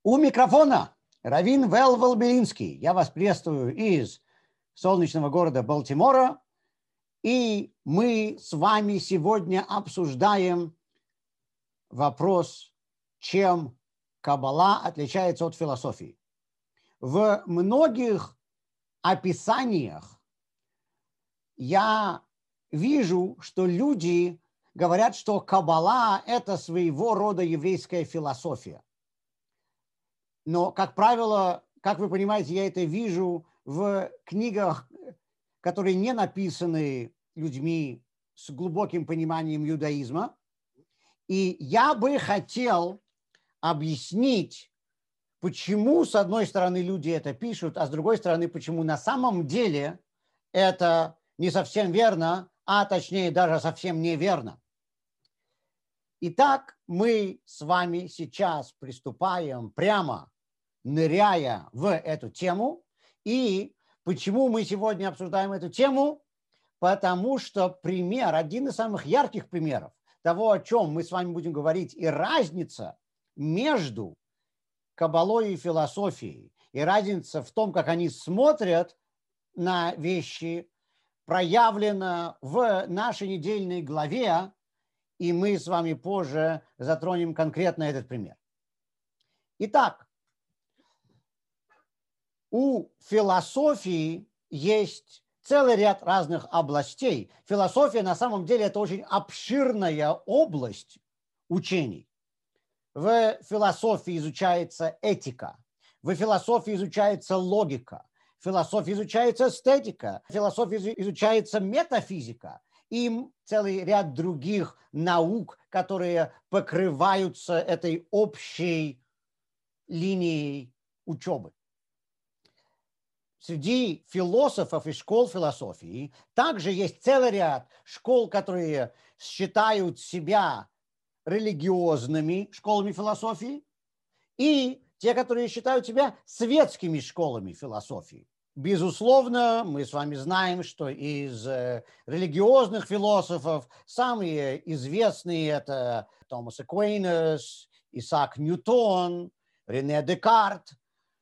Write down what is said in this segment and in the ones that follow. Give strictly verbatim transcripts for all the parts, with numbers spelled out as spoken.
У микрофона Раввин Велвел Белинский. Я вас приветствую из солнечного города Балтимора. И мы с вами сегодня обсуждаем вопрос, чем Каббала отличается от философии. В многих описаниях я вижу, что люди говорят, что Каббала – это своего рода еврейская философия. Но, как правило, как вы понимаете, я это вижу в книгах, которые не написаны людьми с глубоким пониманием иудаизма. И я бы хотел объяснить, почему, с одной стороны, люди это пишут, а с другой стороны, почему на самом деле это не совсем верно, а точнее даже совсем неверно. Итак, мы с вами сейчас приступаем прямо, ныряя в эту тему. И почему мы сегодня обсуждаем эту тему? Потому что пример, один из самых ярких примеров того, о чем мы с вами будем говорить, и разница между Каббалой и философией, и разница в том, как они смотрят на вещи, проявлена в нашей недельной главе, и мы с вами позже затронем конкретно этот пример. Итак, у философии есть целый ряд разных областей. Философия на самом деле это очень обширная область учений. В философии изучается этика, в философии изучается логика, в философии изучается эстетика, в философии изучается метафизика и целый ряд других наук, которые покрываются этой общей линией учебы. Среди философов и школ философии также есть целый ряд школ, которые считают себя религиозными школами философии, и те, которые считают себя светскими школами философии. Безусловно, мы с вами знаем, что из религиозных философов самые известные это Томас Аквинас, Исаак Ньютон, Рене Декарт.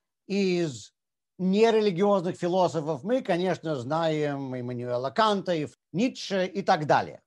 Из нерелигиозных философов мы, конечно, знаем Иммануэла Канта, Ницше и так далее.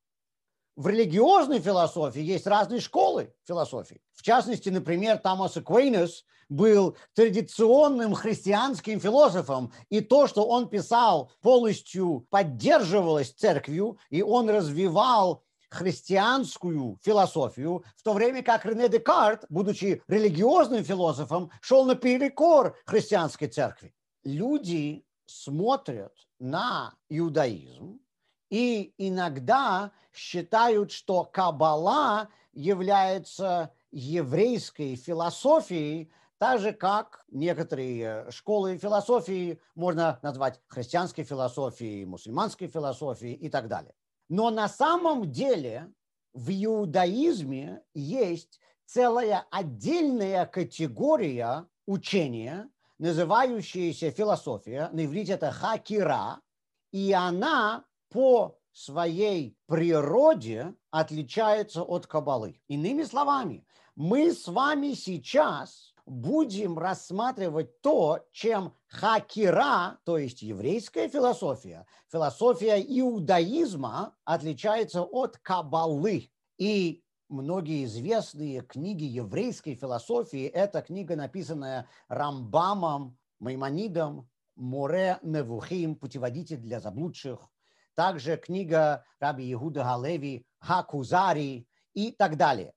В религиозной философии есть разные школы философии. В частности, например, Томас Аквинас был традиционным христианским философом, и то, что он писал, полностью поддерживалось церковью, и он развивал христианскую философию, в то время как Рене Декарт, будучи религиозным философом, шел наперекор христианской церкви. Люди смотрят на иудаизм и иногда считают, что Каббала является еврейской философией, так же, как некоторые школы философии можно назвать христианской философией, мусульманской философией и так далее. Но на самом деле в иудаизме есть целая отдельная категория учения, называющаяся философия, на иврите это хакира, и она по своей природе отличается от Каббалы. Иными словами, мы с вами сейчас будем рассматривать то, чем хакира, то есть еврейская философия, философия иудаизма отличается от Каббалы. И многие известные книги еврейской философии, это книга, написанная Рамбамом, Маймонидом, Море Невухим, путеводитель для заблудших, также книга Раби Иуда Галеви, Хакузари и так далее.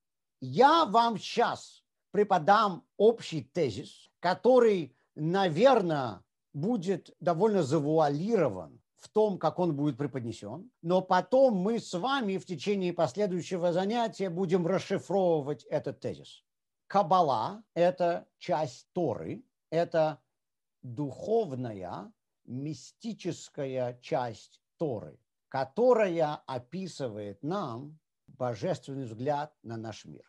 Я вам сейчас преподам общий тезис, который, наверное, будет довольно завуалирован в том, как он будет преподнесен, но потом мы с вами в течение последующего занятия будем расшифровывать этот тезис. Каббала – это часть Торы, это духовная, мистическая часть Торы, которая описывает нам божественный взгляд на наш мир.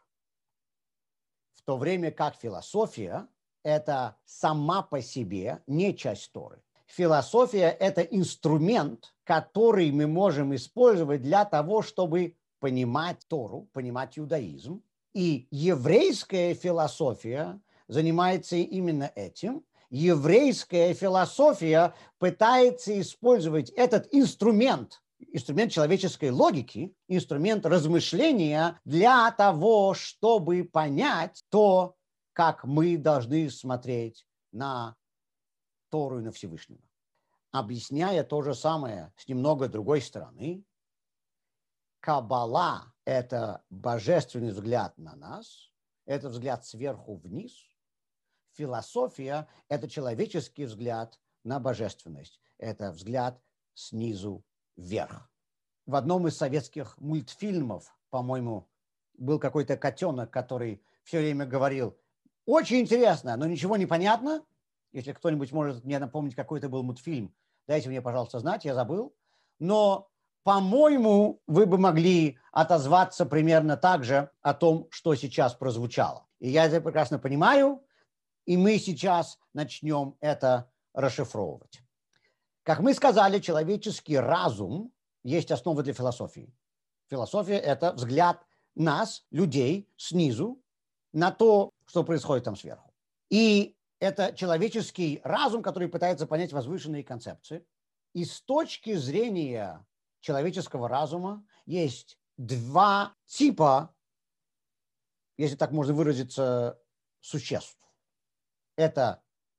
В то время как философия – это сама по себе не часть Торы. Философия – это инструмент, который мы можем использовать для того, чтобы понимать Тору, понимать иудаизм И еврейская философия занимается именно этим. Еврейская философия пытается использовать этот инструмент, инструмент человеческой логики, инструмент размышления для того, чтобы понять то, как мы должны смотреть на Тору и на Всевышнего. Объясняя то же самое с немного другой стороны, Каббала – это божественный взгляд на нас, это взгляд сверху вниз. Философия – это человеческий взгляд на божественность, это взгляд снизу вверх. В одном из советских мультфильмов, по-моему, был какой-то котенок, который все время говорил: очень интересно, но ничего не понятно. Если кто-нибудь может мне напомнить, какой это был мультфильм, дайте мне, пожалуйста, знать, я забыл. Но, по-моему, вы бы могли отозваться примерно так же о том, что сейчас прозвучало. И я это прекрасно понимаю, и мы сейчас начнем это расшифровывать. Как мы сказали, человеческий разум есть основа для философии. Философия – это взгляд нас, людей, снизу на то, что происходит там сверху. И это человеческий разум, который пытается понять возвышенные концепции. И с точки зрения человеческого разума есть два типа, если так можно выразиться, существ. Это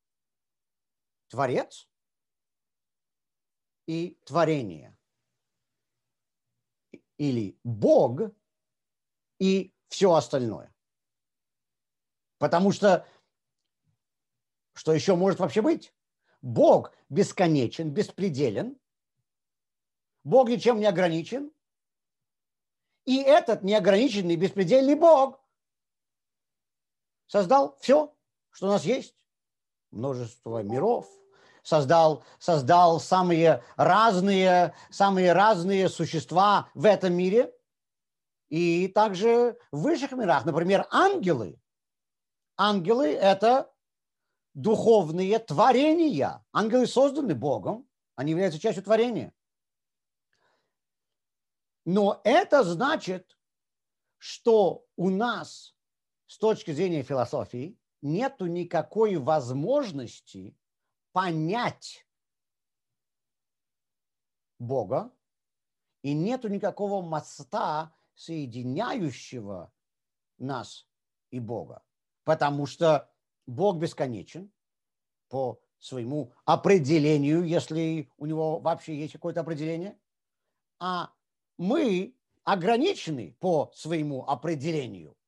Творец и творение. Или Бог и все остальное. Потому что что еще может вообще быть? Бог бесконечен, беспределен. Бог ничем не ограничен. И этот неограниченный, беспредельный Бог создал все, что у нас есть. Множество миров. Создал, создал самые разные, самые разные существа в этом мире. И также в высших мирах. Например, ангелы. Ангелы – это духовные творения. Ангелы созданы Богом, они являются частью творения. Но это значит, что у нас с точки зрения философии нету никакой возможности понять Бога, и нету никакого моста, соединяющего нас и Бога. Потому что Бог бесконечен по своему определению, если у него вообще есть какое-то определение, а мы ограничены по своему определению.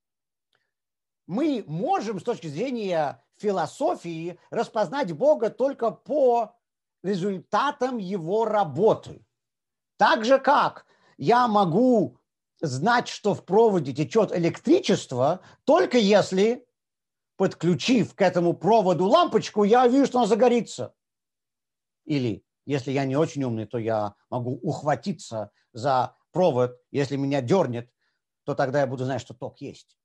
Мы можем с точки зрения философии распознать Бога только по результатам его работы. Так же, как я могу знать, что в проводе течет электричество, только если, подключив к этому проводу лампочку, я вижу, что она загорится. Или, если я не очень умный, то я могу ухватиться за провод. Если меня дернет, то тогда я буду знать, что ток есть.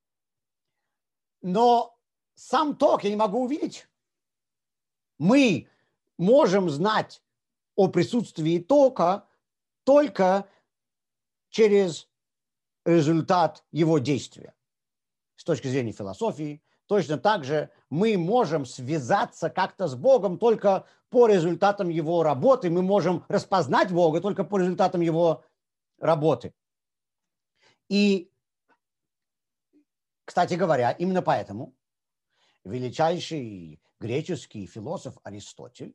Но сам ток я не могу увидеть. Мы можем знать о присутствии тока только через результат его действия. С точки зрения философии, точно так же мы можем связаться как-то с Богом только по результатам его работы. Мы можем распознать Бога только по результатам его работы. И, кстати говоря, именно поэтому величайший греческий философ Аристотель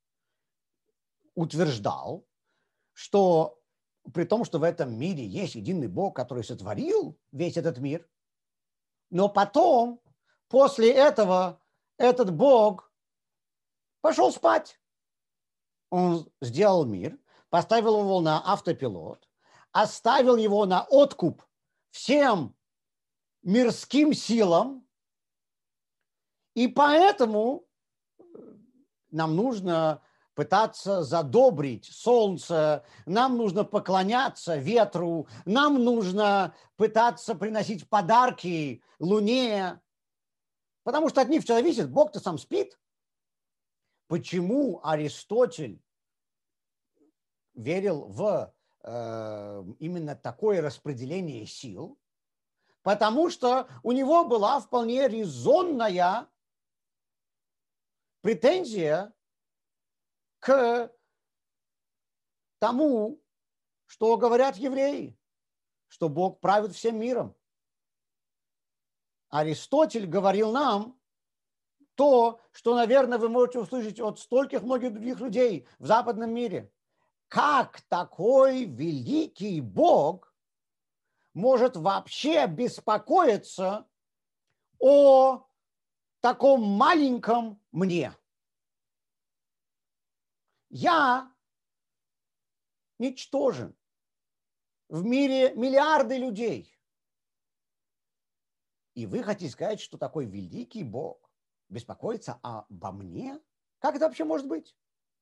утверждал, что при том, что в этом мире есть единый Бог, который сотворил весь этот мир, но потом, после этого, этот Бог пошел спать. Он сделал мир, поставил его на автопилот, оставил его на откуп всем мирским силам, и поэтому нам нужно пытаться задобрить солнце, нам нужно поклоняться ветру, нам нужно пытаться приносить подарки луне, потому что от них все зависит, Бог-то сам спит. Почему Аристотель верил в э, именно такое распределение сил? потому что у него была вполне резонная претензия к тому, что говорят евреи, что Бог правит всем миром. Аристотель говорил нам то, что, наверное, вы можете услышать от стольких многих других людей в западном мире. Как такой великий Бог может вообще беспокоиться о таком маленьком мне? Я ничтожен. В мире миллиарды людей. И вы хотите сказать, что такой великий Бог беспокоится обо мне? Как это вообще может быть?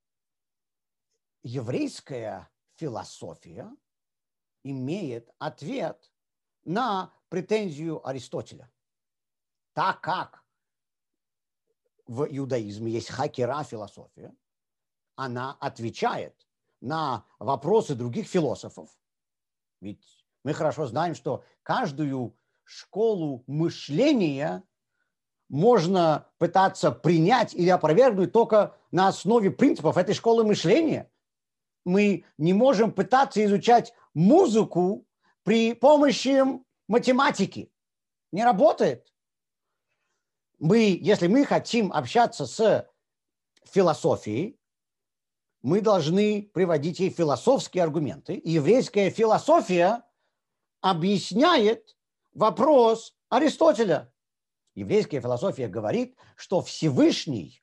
Еврейская философия имеет ответ на претензию Аристотеля. Так как в иудаизме есть хакера философия, она отвечает на вопросы других философов. Ведь мы хорошо знаем, что каждую школу мышления можно пытаться принять или опровергнуть только на основе принципов этой школы мышления. Мы не можем пытаться изучать музыку при помощи математики. Не работает. Мы, если мы хотим общаться с философией, мы должны приводить ей философские аргументы. И еврейская философия объясняет вопрос Аристотеля. Еврейская философия говорит, что Всевышний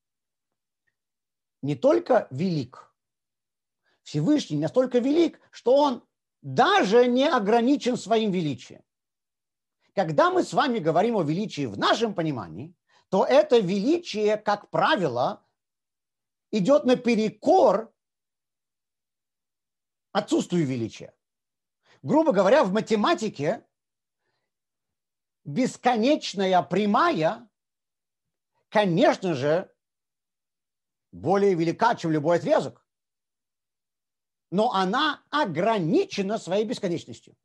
не только велик, Всевышний настолько велик, что он даже не ограничен своим величием. Когда мы с вами говорим о величии в нашем понимании, то это величие, как правило, идет наперекор отсутствию величия. Грубо говоря, в математике бесконечная прямая, конечно же, более велика, чем любой отрезок. Но она ограничена своей бесконечностью.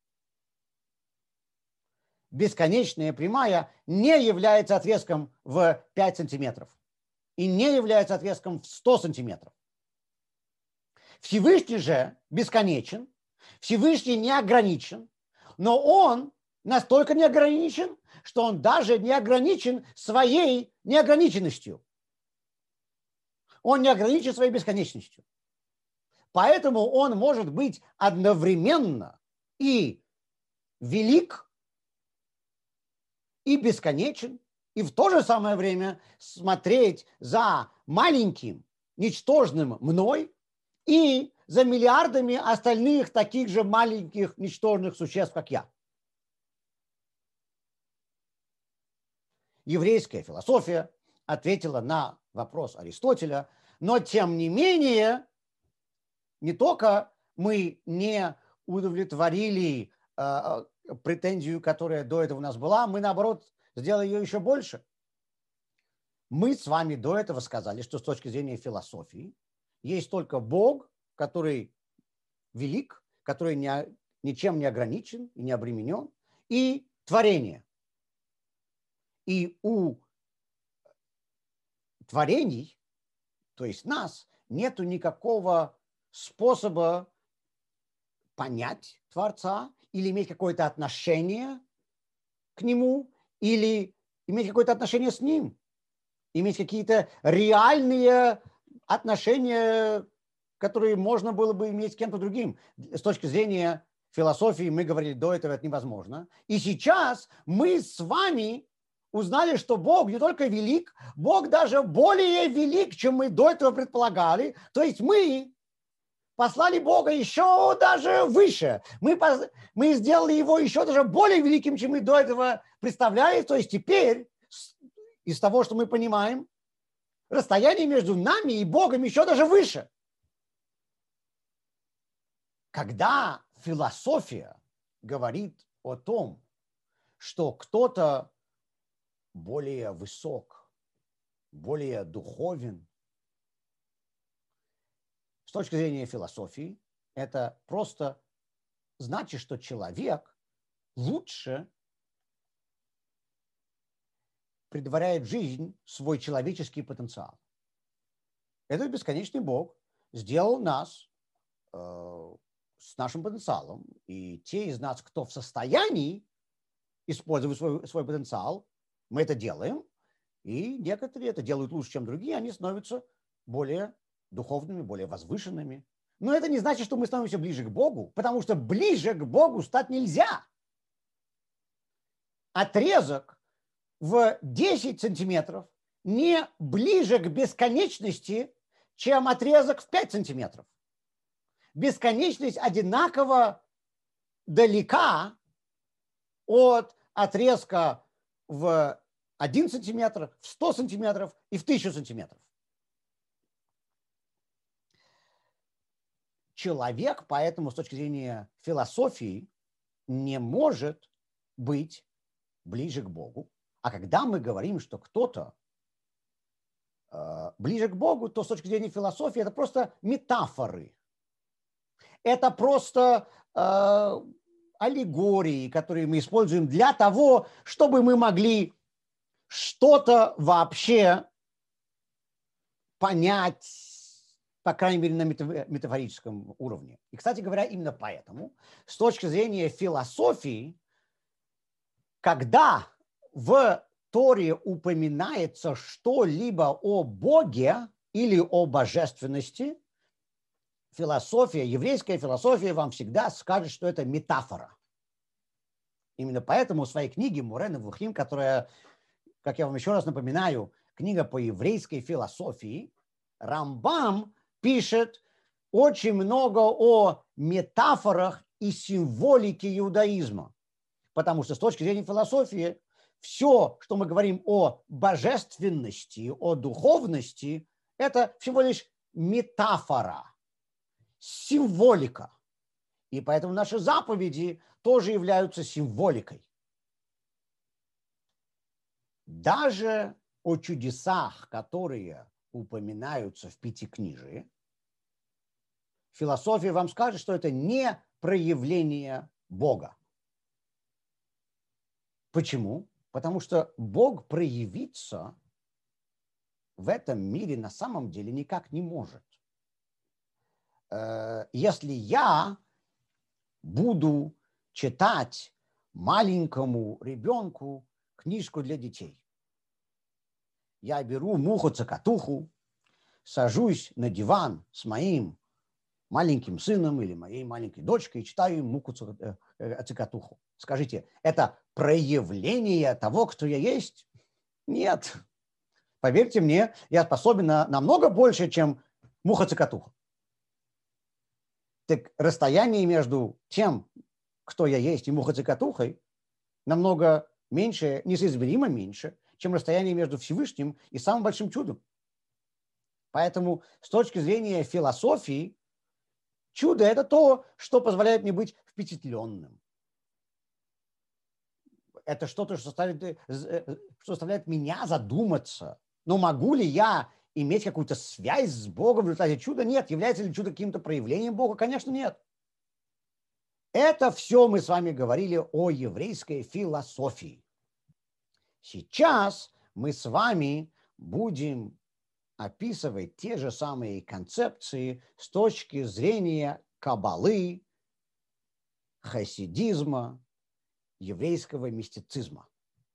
Бесконечная прямая не является отрезком в пять сантиметров и не является отрезком в сто сантиметров. Всевышний же бесконечен, Всевышний не ограничен, но он настолько не ограничен, что он даже не ограничен своей неограниченностью. Он не ограничен своей бесконечностью. Поэтому он может быть одновременно и велик, и бесконечен, и в то же самое время смотреть за маленьким, ничтожным мной и за миллиардами остальных таких же маленьких, ничтожных существ, как я. Еврейская философия ответила на вопрос Аристотеля, но тем не менее, не только мы не удовлетворили э, претензию, которая до этого у нас была, мы, наоборот, сделали ее еще больше. Мы с вами до этого сказали, что с точки зрения философии есть только Бог, который велик, который не, ничем не ограничен и не обременен, и творение. И у творений, то есть нас, нету никакого способа понять Творца или иметь какое-то отношение к Нему, или иметь какое-то отношение с Ним, иметь какие-то реальные отношения, которые можно было бы иметь с кем-то другим. С точки зрения философии мы говорили, до этого это невозможно. И сейчас мы с вами узнали, что Бог не только велик, Бог даже более велик, чем мы до этого предполагали. То есть мы послали Бога еще даже выше. Мы, мы сделали его еще даже более великим, чем мы до этого представляли. То есть теперь, из того, что мы понимаем, расстояние между нами и Богом еще даже выше. Когда философия говорит о том, что кто-то более высок, более духовен, с точки зрения философии, это просто значит, что человек лучше предваряет жизнь свой человеческий потенциал. Этот бесконечный Бог сделал нас э, с нашим потенциалом. И те из нас, кто в состоянии использовать свой, свой потенциал, мы это делаем. И некоторые это делают лучше, чем другие, они становятся более духовными, более возвышенными. Но это не значит, что мы становимся ближе к Богу, потому что ближе к Богу стать нельзя. Отрезок в десять сантиметров не ближе к бесконечности, чем отрезок в пять сантиметров. Бесконечность одинаково далека от отрезка в один сантиметр, в сто сантиметров и в тысячу сантиметров. Человек, поэтому, с точки зрения философии, не может быть ближе к Богу. А когда мы говорим, что кто-то э, ближе к Богу, то с точки зрения философии это просто метафоры. Это просто э, аллегории, которые мы используем для того, чтобы мы могли что-то вообще понять, по крайней мере, на метафорическом уровне. И, кстати говоря, именно поэтому, с точки зрения философии, когда в Торе упоминается что-либо о Боге или о божественности, философия, еврейская философия вам всегда скажет, что это метафора. Именно поэтому в своей книге «Морэ Невухим», которая, как я вам еще раз напоминаю, книга по еврейской философии, Рамбам пишет очень много о метафорах и символике иудаизма. Потому что с точки зрения философии все, что мы говорим о божественности, о духовности, это всего лишь метафора, символика. И поэтому наши заповеди тоже являются символикой. Даже о чудесах, которые упоминаются в Пятикнижии, философия вам скажет, что это не проявление Бога. Почему? Потому что Бог проявиться в этом мире на самом деле никак не может. Если я буду читать маленькому ребенку книжку для детей, я беру муху-цокотуху, сажусь на диван с моим маленьким сыном или моей маленькой дочкой и читаю им муху-цокотуху. Скажите, это проявление того, кто я есть? Нет. Поверьте мне, я способен на намного больше, чем муха-цокотуха. Так расстояние между тем, кто я есть, и мухой-цокотухой намного меньше, несоизмеримо меньше, чем расстояние между Всевышним и самым большим чудом. Поэтому с точки зрения философии, чудо – это то, что позволяет мне быть впечатленным. Это что-то, что заставляет, что заставляет меня задуматься. Но могу ли я иметь какую-то связь с Богом в результате чуда? Нет. Является ли чудо каким-то проявлением Бога? Конечно, нет. Это все мы с вами говорили о еврейской философии. Сейчас мы с вами будем описывать те же самые концепции с точки зрения каббалы, хасидизма, еврейского мистицизма.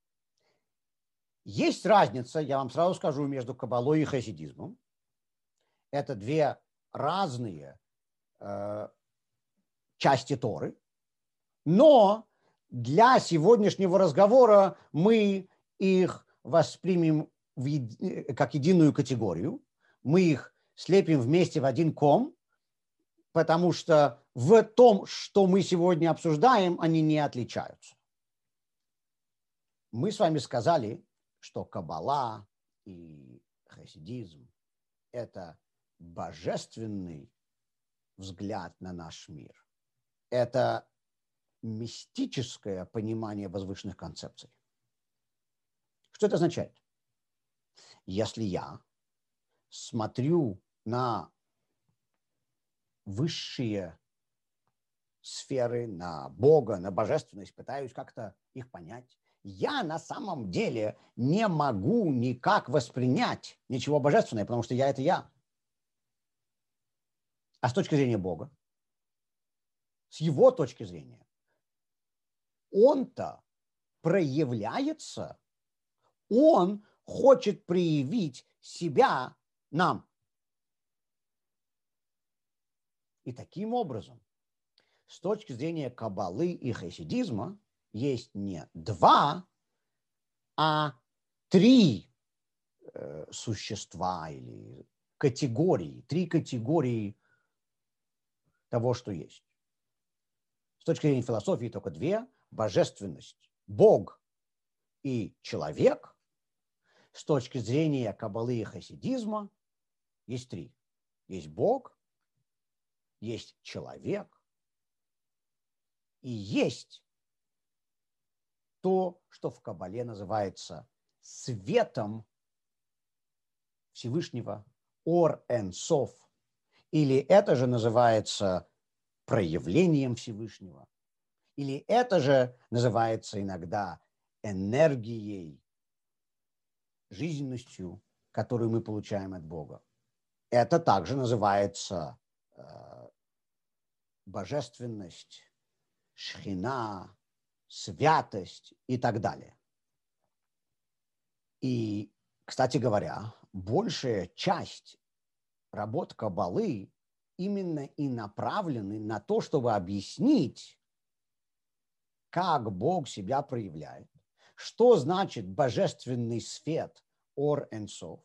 Есть разница, я вам сразу скажу, между каббалой и хасидизмом. Это две разные э, части Торы, но для сегодняшнего разговора мы их воспримем в еди, как единую категорию, мы их слепим вместе в один ком, потому что в том, что мы сегодня обсуждаем, они не отличаются. Мы с вами сказали, что каббала и хасидизм – это божественный взгляд на наш мир. Это мистическое понимание возвышенных концепций. Что это означает? Если я смотрю на высшие сферы, на Бога, на божественность, пытаюсь как-то их понять, я на самом деле не могу никак воспринять ничего божественного, потому что я – это я. А с точки зрения Бога, с его точки зрения, он-то проявляется, он хочет проявить себя нам. И таким образом, с точки зрения каббалы и хасидизма, есть не два, а три э, существа или категории, три категории того, что есть. С точки зрения философии только две: божественность, Бог и человек. С точки зрения каббалы и хасидизма есть три. Есть Бог, есть человек и есть то, что в каббале называется светом Всевышнего, Ор Эн Соф, или это же называется проявлением Всевышнего, или это же называется иногда энергией, жизненностью, которую мы получаем от Бога. Это также называется э, божественность, шхина, святость и так далее. И, кстати говоря, большая часть работ каббалы именно и направлены на то, чтобы объяснить, как Бог себя проявляет, что значит божественный свет Ор Эн Соф.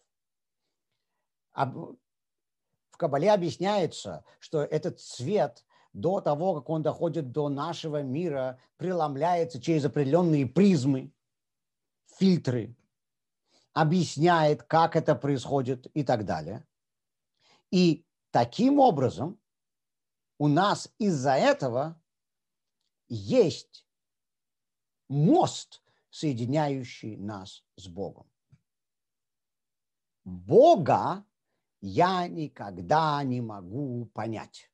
В каббале объясняется, что этот свет до того, как он доходит до нашего мира, преломляется через определенные призмы, фильтры, объясняет, как это происходит и так далее. И таким образом у нас из-за этого есть мост, соединяющий нас с Богом. Бога я никогда не могу понять.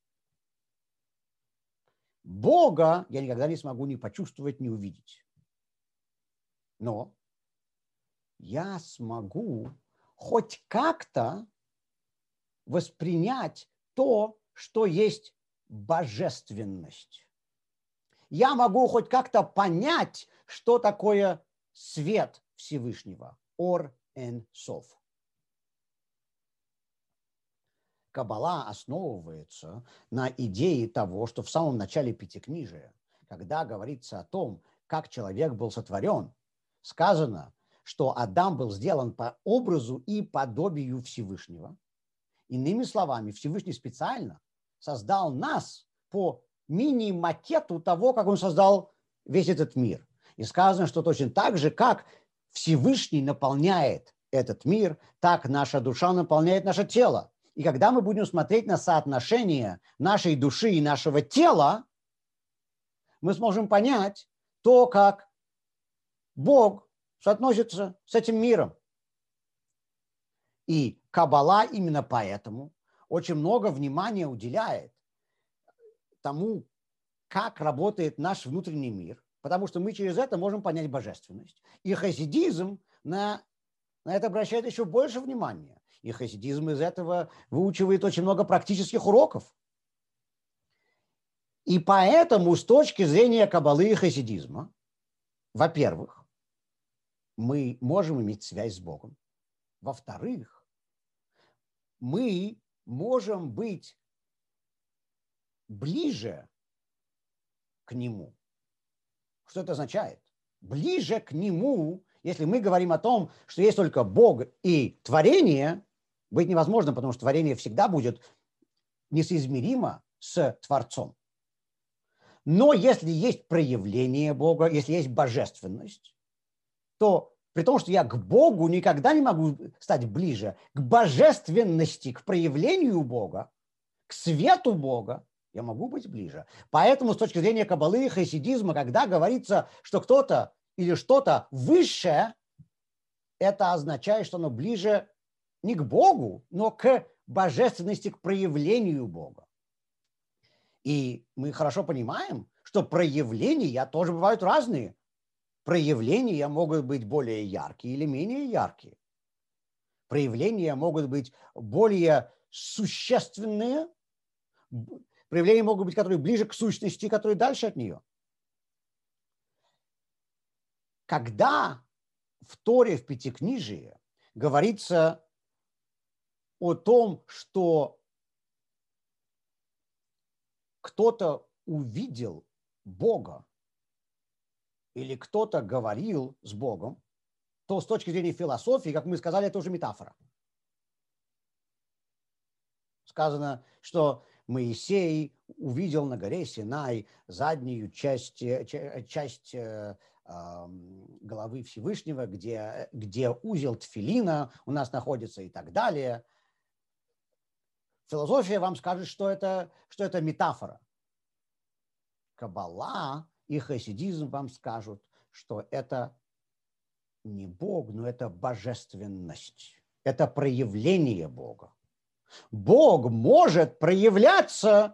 Бога я никогда не смогу ни почувствовать, ни увидеть. Но я смогу хоть как-то воспринять то, что есть божественность. Я могу хоть как-то понять, что такое свет Всевышнего, Ор Эн Соф. Каббала основывается на идее того, что в самом начале Пятикнижия, когда говорится о том, как человек был сотворен, сказано, что Адам был сделан по образу и подобию Всевышнего. Иными словами, Всевышний специально создал нас по мини-макету того, как он создал весь этот мир. И сказано, что точно так же, как Всевышний наполняет этот мир, так наша душа наполняет наше тело. И когда мы будем смотреть на соотношение нашей души и нашего тела, мы сможем понять то, как Бог соотносится с этим миром. И Каббала именно поэтому очень много внимания уделяет тому, как работает наш внутренний мир, потому что мы через это можем понять божественность. И хасидизм на, на это обращает еще больше внимания. И хасидизм из этого выучивает очень много практических уроков. И поэтому с точки зрения каббалы и хасидизма, во-первых, мы можем иметь связь с Богом. Во-вторых, мы можем быть ближе к Нему. Что это означает? Ближе к Нему, если мы говорим о том, что есть только Бог и творение, быть невозможно, потому что творение всегда будет несоизмеримо с Творцом. Но если есть проявление Бога, если есть божественность, то при том, что я к Богу никогда не могу стать ближе, к божественности, к проявлению Бога, к свету Бога, я могу быть ближе. Поэтому с точки зрения каббалы и хасидизма, когда говорится, что кто-то или что-то высшее, это означает, что оно ближе не к Богу, но к божественности, к проявлению Бога. И мы хорошо понимаем, что проявления тоже бывают разные. Проявления могут быть более яркие или менее яркие. Проявления могут быть более существенные, проявления могут быть, которые ближе к сущности, которые дальше от нее. Когда в Торе, в Пятикнижии говорится о том, что кто-то увидел Бога или кто-то говорил с Богом, то с точки зрения философии, как мы сказали, это уже метафора. Сказано, что Моисей увидел на горе Синай заднюю часть, часть э, э, головы Всевышнего, где, где узел тфилина у нас находится и так далее. Философия вам скажет, что это, что это метафора. Каббала и хасидизм вам скажут, что это не Бог, но это божественность. Это проявление Бога. Бог может проявляться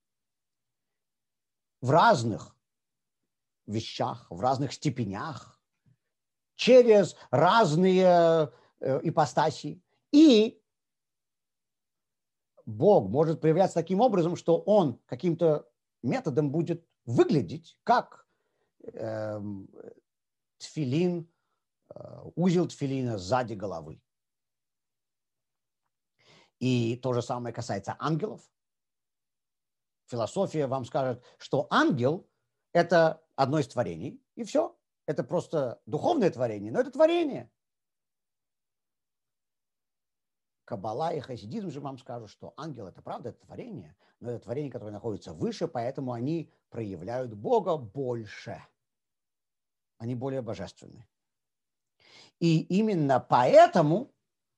в разных вещах, в разных степенях, через разные э, ипостаси. И Бог может проявляться таким образом, что он каким-то методом будет выглядеть как э, тфилин, э, узел тфилина сзади головы. И то же самое касается ангелов. Философия вам скажет, что ангел – это одно из творений, и все. Это просто духовное творение, но это творение. Каббала и хасидизм же вам скажут, что ангел – это правда, это творение, но это творение, которое находится выше, поэтому они проявляют Бога больше. Они более божественны. И именно поэтому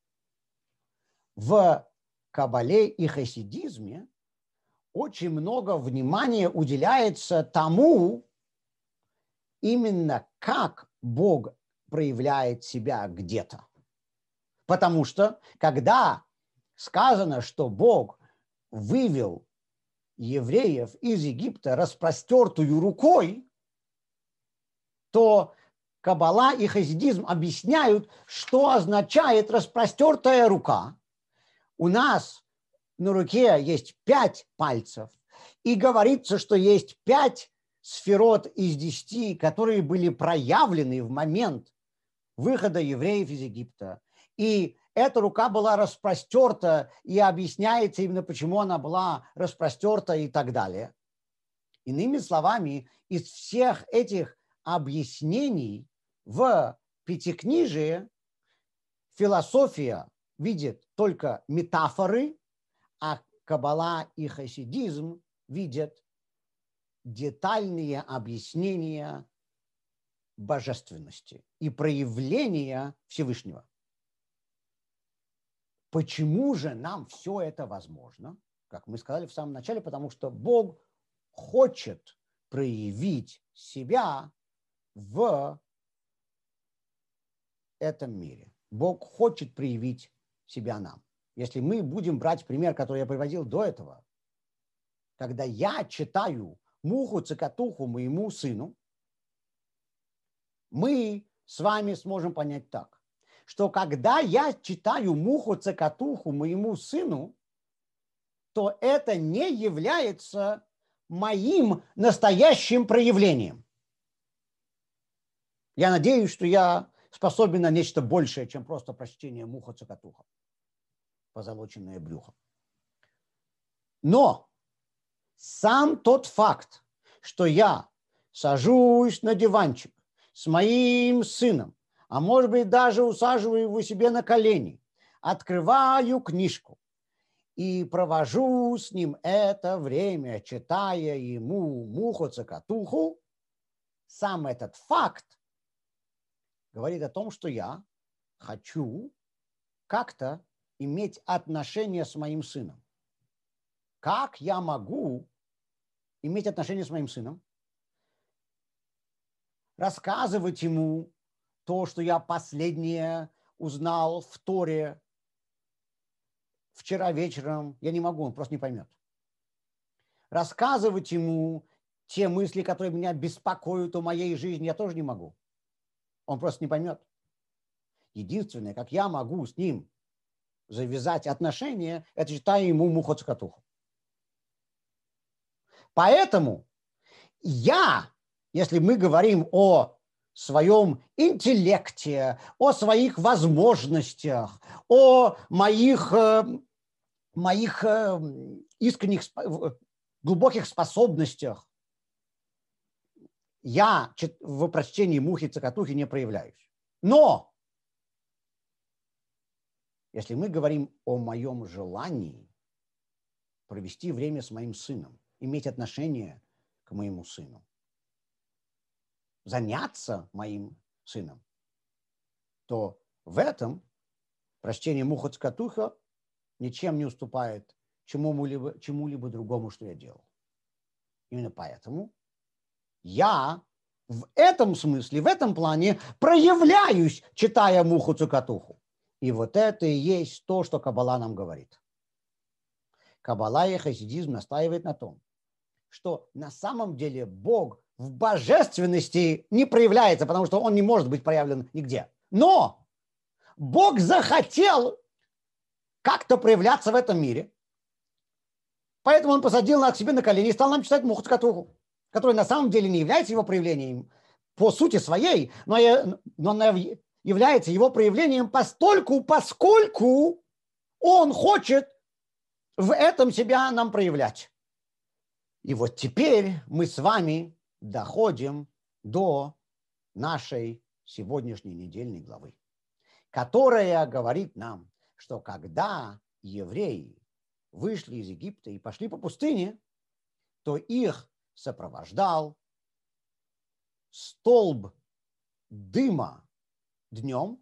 в Каббале и хасидизме очень много внимания уделяется тому, именно как Бог проявляет себя где-то. Потому что, когда сказано, что Бог вывел евреев из Египта распростертую рукой, то Каббала и хасидизм объясняют, что означает распростертая рука. У нас на руке есть пять пальцев, и говорится, что есть пять сферот из десяти, которые были проявлены в момент выхода евреев из Египта. И эта рука была распростерта, и объясняется именно, почему она была распростерта и так далее. Иными словами, из всех этих объяснений в Пятикнижии философия видит только метафоры, а Каббала и хасидизм видят детальные объяснения божественности и проявления Всевышнего. Почему же нам все это возможно? Как мы сказали в самом начале, потому что Бог хочет проявить себя в этом мире. Бог хочет проявить себя нам. Если мы будем брать пример, который я приводил до этого, когда я читаю муху-цокотуху моему сыну, мы с вами сможем понять так, что когда я читаю муху-цокотуху моему сыну, то это не является моим настоящим проявлением. Я надеюсь, что я способен на нечто большее, чем просто прочтение муха-цокотуха, позолоченное брюхо. Но сам тот факт, что я сажусь на диванчик с моим сыном, а может быть даже усаживаю его себе на колени, открываю книжку и провожу с ним это время, читая ему муху-цокотуху, сам этот факт говорит о том, что я хочу как-то иметь отношения с моим сыном. Как я могу иметь отношения с моим сыном? Рассказывать ему то, что я последнее узнал в Торе вчера вечером. Я не могу, он просто не поймет. рассказывать ему те мысли, которые меня беспокоят о моей жизни, я тоже не могу. Он просто не поймет. Единственное, как я могу с ним завязать отношения, это читая ему муху-цокотуху. Поэтому я, если мы говорим о своем интеллекте, о своих возможностях, о моих, моих искренних, глубоких способностях, я в прочтении мухи-цокотухи не проявляюсь. Но если мы говорим о моем желании провести время с моим сыном, иметь отношение к моему сыну, заняться моим сыном, то в этом прочтение мухи-цокотуха ничем не уступает чему-либо, чему-либо другому, что я делал. Именно поэтому я в этом смысле, в этом плане проявляюсь, читая муху-цокотуху. И вот это и есть то, что Каббала нам говорит. Каббала и хасидизм настаивает на том, что на самом деле Бог в божественности не проявляется, потому что он не может быть проявлен нигде. Но Бог захотел как-то проявляться в этом мире, поэтому он посадил нас к себе на колени и стал нам читать муху-цокотуху, которая на самом деле не является его проявлением по сути своей, но, но она является его проявлением постольку, поскольку он хочет в этом себя нам проявлять. И вот теперь мы с вами доходим до нашей сегодняшней недельной главы, которая говорит нам, что когда евреи вышли из Египта и пошли по пустыне, то их сопровождал столб дыма днем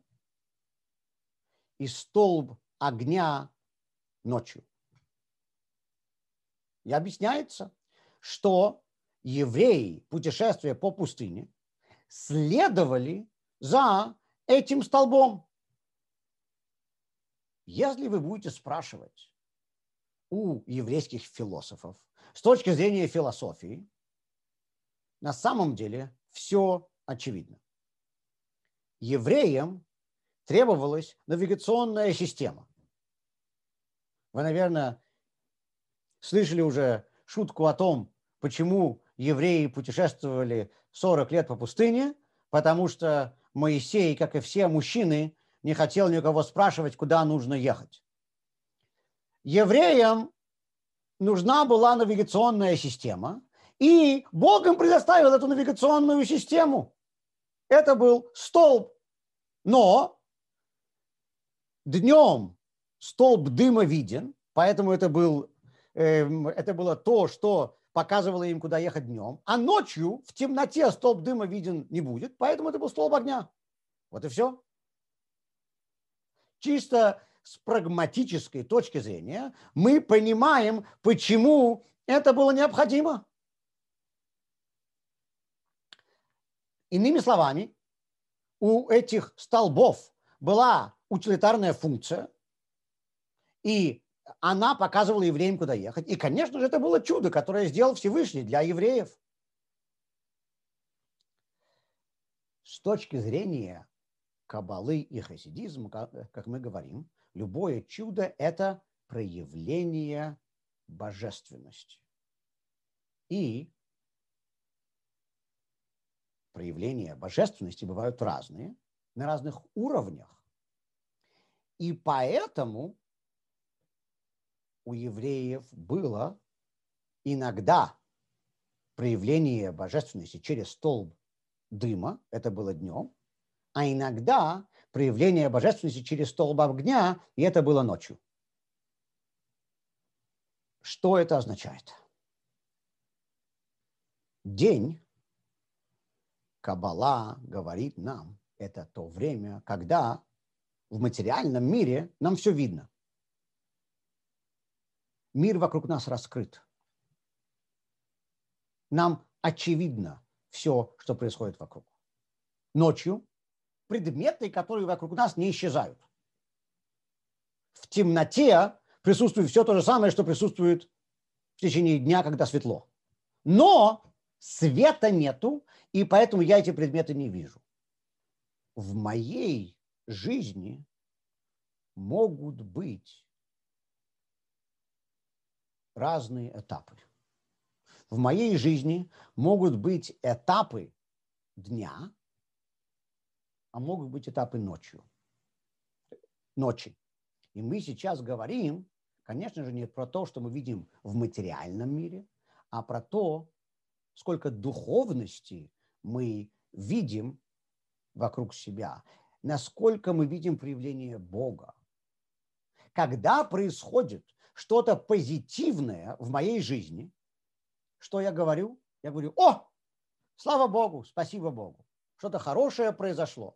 и столб огня ночью. И объясняется, что евреи, путешествуя по пустыне, следовали за этим столбом. Если вы будете спрашивать у еврейских философов с точки зрения философии, на самом деле все очевидно. Евреям требовалась навигационная система. Вы, наверное, слышали уже шутку о том, почему евреи путешествовали сорок лет по пустыне, потому что Моисей, как и все мужчины, не хотел никого спрашивать, куда нужно ехать. Евреям нужна была навигационная система, и Бог им предоставил эту навигационную систему. Это был столб, но днем столб дыма виден, поэтому это, был, э, это было то, что показывало им, куда ехать днем, а ночью в темноте столб дыма виден не будет, поэтому это был столб огня. Вот и все. Чисто с прагматической точки зрения мы понимаем, почему это было необходимо. Иными словами, у этих столбов была утилитарная функция, и она показывала евреям, куда ехать. И, конечно же, это было чудо, которое сделал Всевышний для евреев. С точки зрения каббалы и хасидизма, как мы говорим, любое чудо – это проявление божественности. И проявления божественности бывают разные, на разных уровнях. И поэтому у евреев было иногда проявление божественности через столб дыма, это было днем, а иногда проявление божественности через столб огня, и это было ночью. Что это означает? День, Каббала говорит нам, это то время, когда в материальном мире нам все видно. Мир вокруг нас раскрыт. Нам очевидно все, что происходит вокруг. Ночью предметы, которые вокруг нас, не исчезают. В темноте присутствует все то же самое, что присутствует в течение дня, когда светло. Но света нету, и поэтому я эти предметы не вижу. В моей жизни могут быть разные этапы. В моей жизни могут быть этапы дня, а могут быть этапы ночью. Ночи. И мы сейчас говорим, конечно же, не про то, что мы видим в материальном мире, а про то, сколько духовности мы видим вокруг себя, насколько мы видим проявление Бога. Когда происходит что-то позитивное в моей жизни, что я говорю? Я говорю: о, слава Богу, спасибо Богу, что-то хорошее произошло.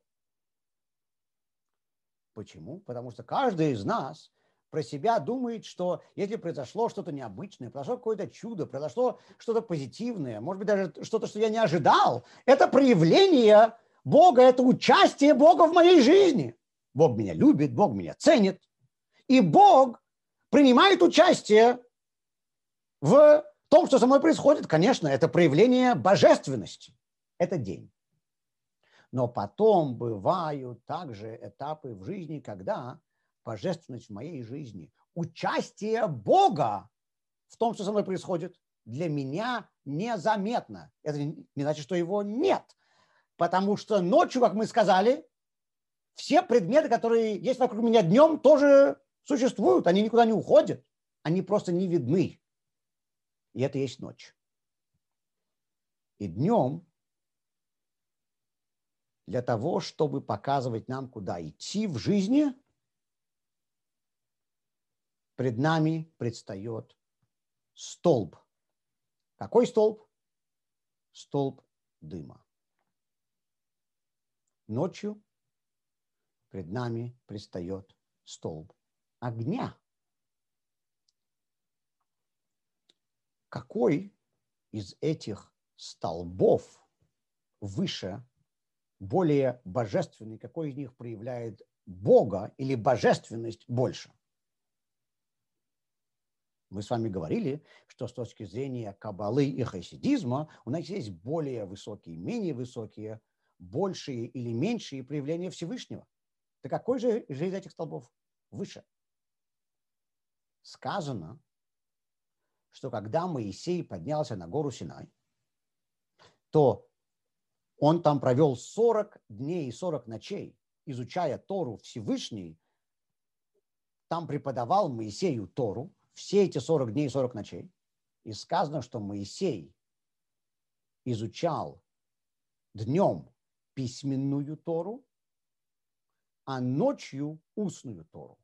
Почему? Потому что каждый из нас про себя думает, что если произошло что-то необычное, произошло какое-то чудо, произошло что-то позитивное, может быть, даже что-то, что я не ожидал, это проявление Бога, это участие Бога в моей жизни. Бог меня любит, Бог меня ценит. И Бог принимает участие в том, что со мной происходит. Конечно, это проявление божественности. Это день. Но потом бывают также этапы в жизни, когда божественность в моей жизни, участие Бога в том, что со мной происходит, для меня незаметно. Это не значит, что его нет. Потому что ночью, как мы сказали, все предметы, которые есть вокруг меня днем, тоже существуют. Они никуда не уходят. Они просто не видны. И это есть ночь. И днем для того, чтобы показывать нам, куда идти в жизни, пред нами предстает столб. Какой столб? Столб дыма. Ночью пред нами предстает столб огня. Какой из этих столбов выше, более божественный, какой из них проявляет Бога или божественность больше? Мы с вами говорили, что с точки зрения каббалы и хасидизма у нас есть более высокие, менее высокие, большие или меньшие проявления Всевышнего. Так какой же из этих столбов выше? Сказано, что когда Моисей поднялся на гору Синай, то он там провел сорок дней и сорок ночей, изучая Тору Всевышний, там преподавал Моисею Тору все эти сорок дней и сорок ночей. И сказано, что Моисей изучал днем письменную Тору, а ночью устную Тору.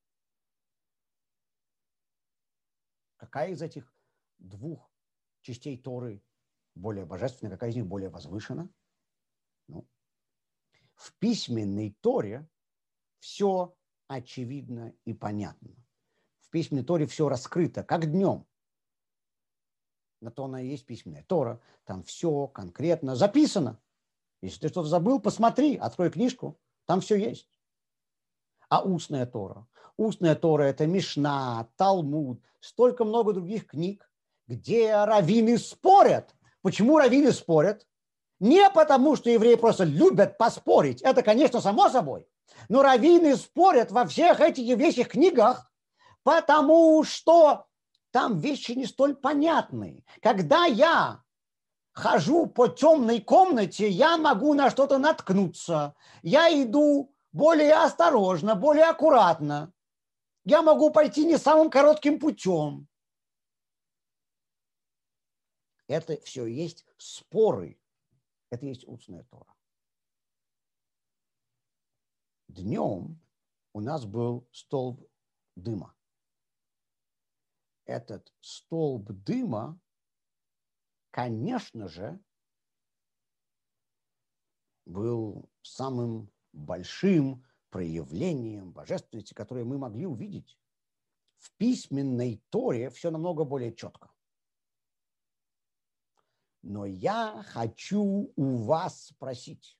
Какая из этих двух частей Торы более божественная, какая из них более возвышена? Ну, в письменной Торе все очевидно и понятно. В письменной Торе все раскрыто, как днем. На то она и есть письменная Тора. Там все конкретно записано. Если ты что-то забыл, посмотри, открой книжку, там все есть. А устная Тора? Устная Тора – это Мишна, Талмуд, столько много других книг, где раввины спорят. Почему раввины спорят? Не потому, что евреи просто любят поспорить. Это, конечно, само собой. Но раввины спорят во всех этих еврейских книгах, потому что там вещи не столь понятные. Когда я хожу по темной комнате, я могу на что-то наткнуться. Я иду более осторожно, более аккуратно. Я могу пойти не самым коротким путем. Это все есть споры. Это есть устная Тора. Днем у нас был столб дыма. Этот столб дыма, конечно же, был самым большим проявлением божественности, которое мы могли увидеть. В письменной Торе все намного более четко. Но я хочу у вас спросить,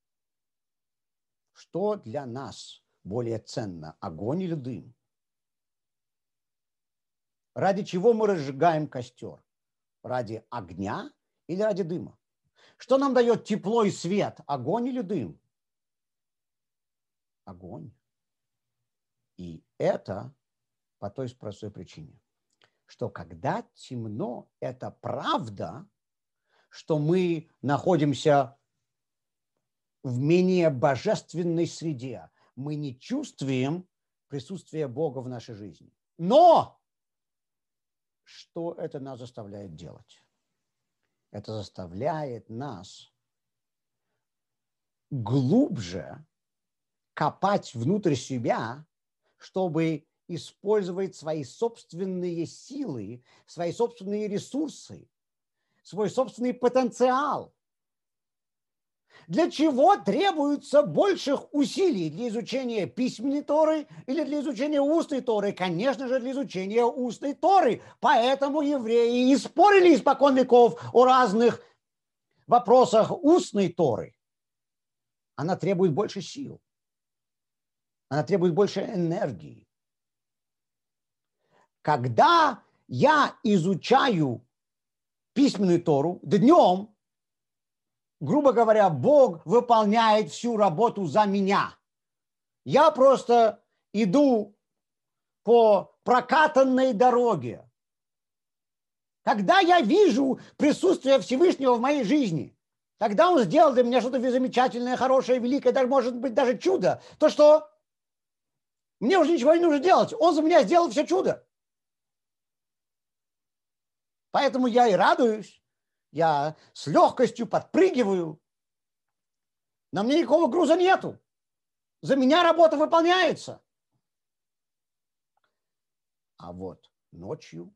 что для нас более ценно, огонь или дым? Ради чего мы разжигаем костер? Ради огня или ради дыма? Что нам дает тепло и свет? Огонь или дым? Огонь. И это по той простой причине, что когда темно, это правда, что мы находимся в менее божественной среде. Мы не чувствуем присутствие Бога в нашей жизни. Но что это нас заставляет делать? Это заставляет нас глубже копать внутрь себя, чтобы использовать свои собственные силы, свои собственные ресурсы, свой собственный потенциал. Для чего требуется больших усилий? Для изучения письменной Торы или для изучения устной Торы? Конечно же, для изучения устной Торы. Поэтому евреи и спорили испокон веков о разных вопросах устной Торы. Она требует больше сил. Она требует больше энергии. Когда я изучаю письменную Тору днем, грубо говоря, Бог выполняет всю работу за меня. Я просто иду по прокатанной дороге. Когда я вижу присутствие Всевышнего в моей жизни, когда Он сделал для меня что-то замечательное, хорошее, великое, даже, может быть, даже чудо, то что? Мне уже ничего не нужно делать. Он за меня сделал все чудо. Поэтому я и радуюсь. Я с легкостью подпрыгиваю. На мне никакого груза нету. За меня работа выполняется. А вот ночью,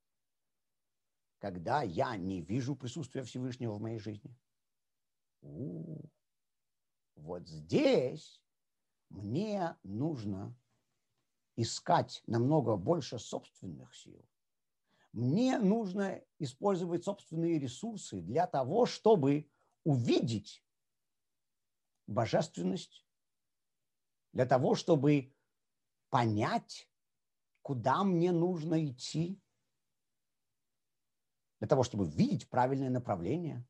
когда я не вижу присутствия Всевышнего в моей жизни, у-у, вот здесь мне нужно искать намного больше собственных сил. Мне нужно использовать собственные ресурсы для того, чтобы увидеть божественность, для того, чтобы понять, куда мне нужно идти, для того, чтобы видеть правильное направление.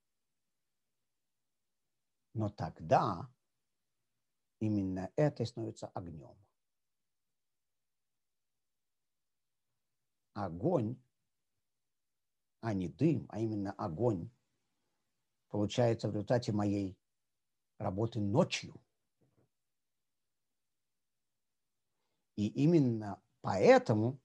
Но тогда именно это и становится огнем. Огонь, а не дым, а именно огонь, получается в результате моей работы ночью. И именно поэтому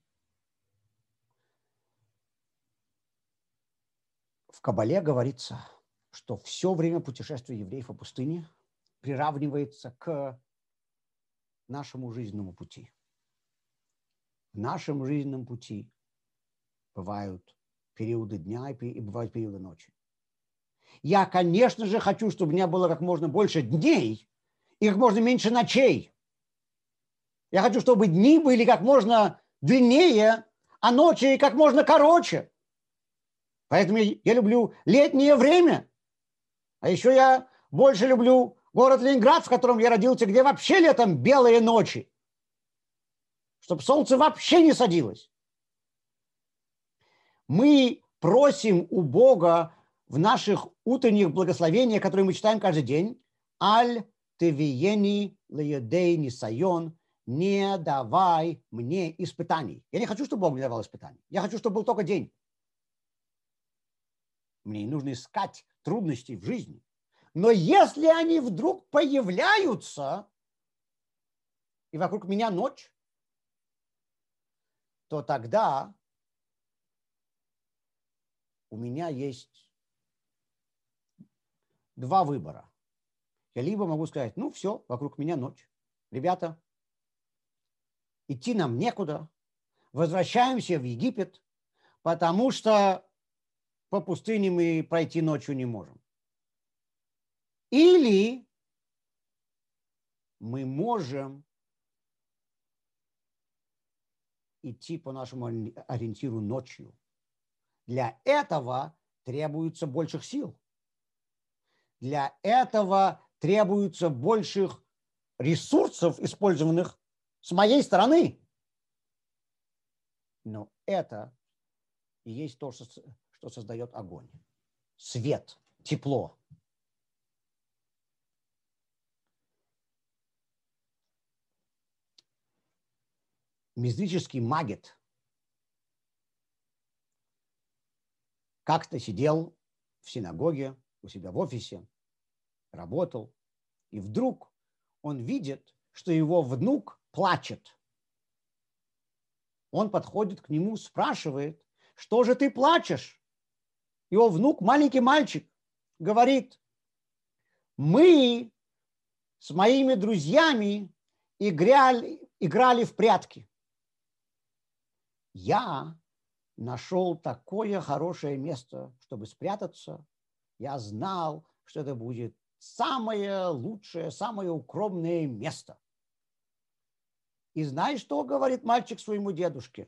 в Кабале говорится, что все время путешествия евреев по пустыне приравнивается к нашему жизненному пути. В нашем жизненном пути бывают периоды дня и бывают периоды ночи. Я, конечно же, хочу, чтобы у меня было как можно больше дней и как можно меньше ночей. Я хочу, чтобы дни были как можно длиннее, а ночи как можно короче. Поэтому я люблю летнее время. А еще я больше люблю город Ленинград, в котором я родился, где вообще летом белые ночи. Чтобы солнце вообще не садилось. Мы просим у Бога в наших утренних благословениях, которые мы читаем каждый день, «Аль тевиени леядей нисайон», не давай мне испытаний. Я не хочу, чтобы Бог мне давал испытаний. Я хочу, чтобы был только день. Мне не нужно искать трудностей в жизни. Но если они вдруг появляются, и вокруг меня ночь, то тогда у меня есть два выбора. Я либо могу сказать, ну все, вокруг меня ночь. Ребята, идти нам некуда. Возвращаемся в Египет, потому что по пустыне мы пройти ночью не можем. Или мы можем идти по нашему ориентиру ночью. Для этого требуется больших сил. Для этого требуется больших ресурсов, использованных с моей стороны. Но это и есть то, что, что создает огонь. Свет, тепло. Мистический магит как-то сидел в синагоге, у себя в офисе, работал, и вдруг он видит, что его внук плачет. Он подходит к нему, спрашивает: что же ты плачешь? Его внук, маленький мальчик, говорит: мы с моими друзьями играли, играли в прятки. Я нашел такое хорошее место, чтобы спрятаться. Я знал, что это будет самое лучшее, самое укромное место. И знаешь, что говорит мальчик своему дедушке?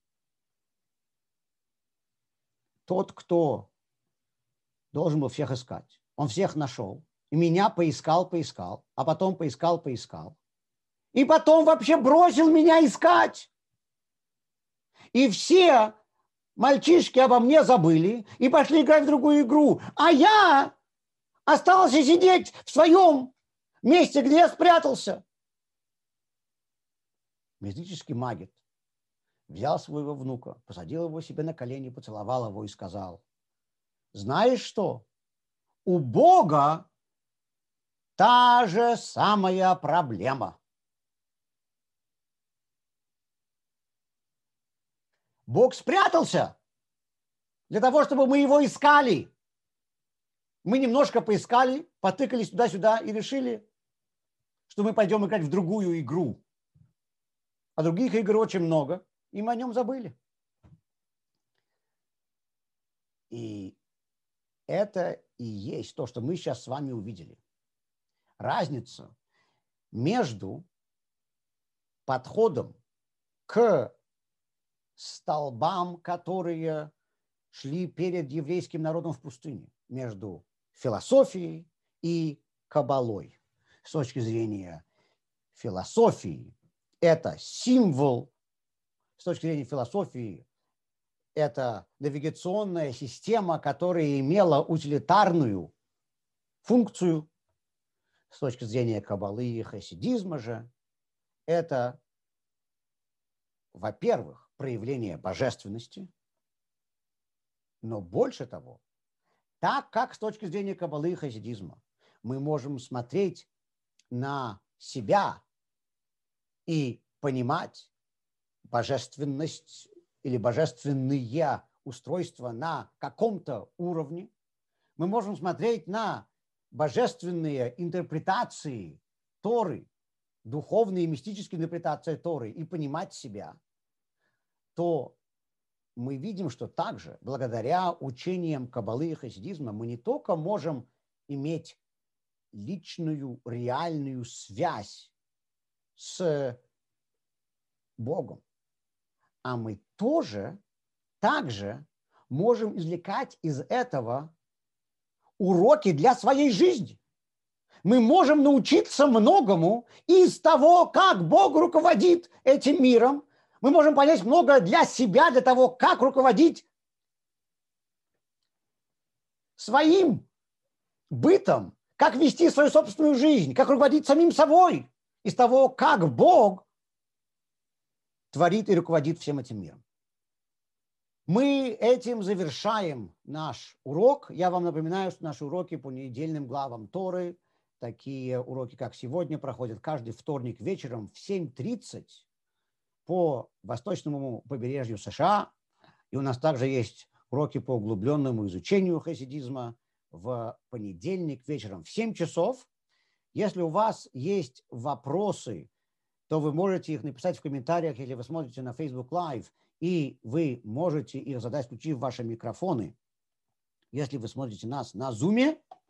Тот, кто должен был всех искать, он всех нашел. И меня поискал, поискал, а потом поискал, поискал. И потом вообще бросил меня искать. И все мальчишки обо мне забыли и пошли играть в другую игру. А я остался сидеть в своем месте, где я спрятался. Мистический магит взял своего внука, посадил его себе на колени, поцеловал его и сказал: знаешь что? У Бога та же самая проблема. Бог спрятался для того, чтобы мы его искали. Мы немножко поискали, потыкались туда-сюда и решили, что мы пойдем играть в другую игру. А других игр очень много, и мы о нем забыли. И это и есть то, что мы сейчас с вами увидели. Разница между подходом к столбам, которые шли перед еврейским народом в пустыне, между философией и кабалой. С точки зрения философии это символ, с точки зрения философии это навигационная система, которая имела утилитарную функцию. С точки зрения кабалы и хасидизма же это, во-первых, проявление божественности, но больше того, так как с точки зрения кабалы и хасидизма мы можем смотреть на себя и понимать божественность или божественные устройства на каком-то уровне, мы можем смотреть на божественные интерпретации Торы, духовные и мистические интерпретации Торы и понимать себя, то мы видим, что также благодаря учениям кабалы и хасидизма мы не только можем иметь личную, реальную связь с Богом, а мы тоже также можем извлекать из этого уроки для своей жизни. Мы можем научиться многому из того, как Бог руководит этим миром. Мы можем понять многое для себя, для того, как руководить своим бытом, как вести свою собственную жизнь, как руководить самим собой, из того, как Бог творит и руководит всем этим миром. Мы этим завершаем наш урок. Я вам напоминаю, что наши уроки по недельным главам Торы, такие уроки, как сегодня, проходят каждый вторник вечером в семь тридцать по восточному побережью США. И у нас также есть уроки по углубленному изучению хасидизма в понедельник вечером в семь часов. Если у вас есть вопросы, то вы можете их написать в комментариях, если вы смотрите на Facebook Live, и вы можете их задать, включив ваши микрофоны. Если вы смотрите нас на Zoom,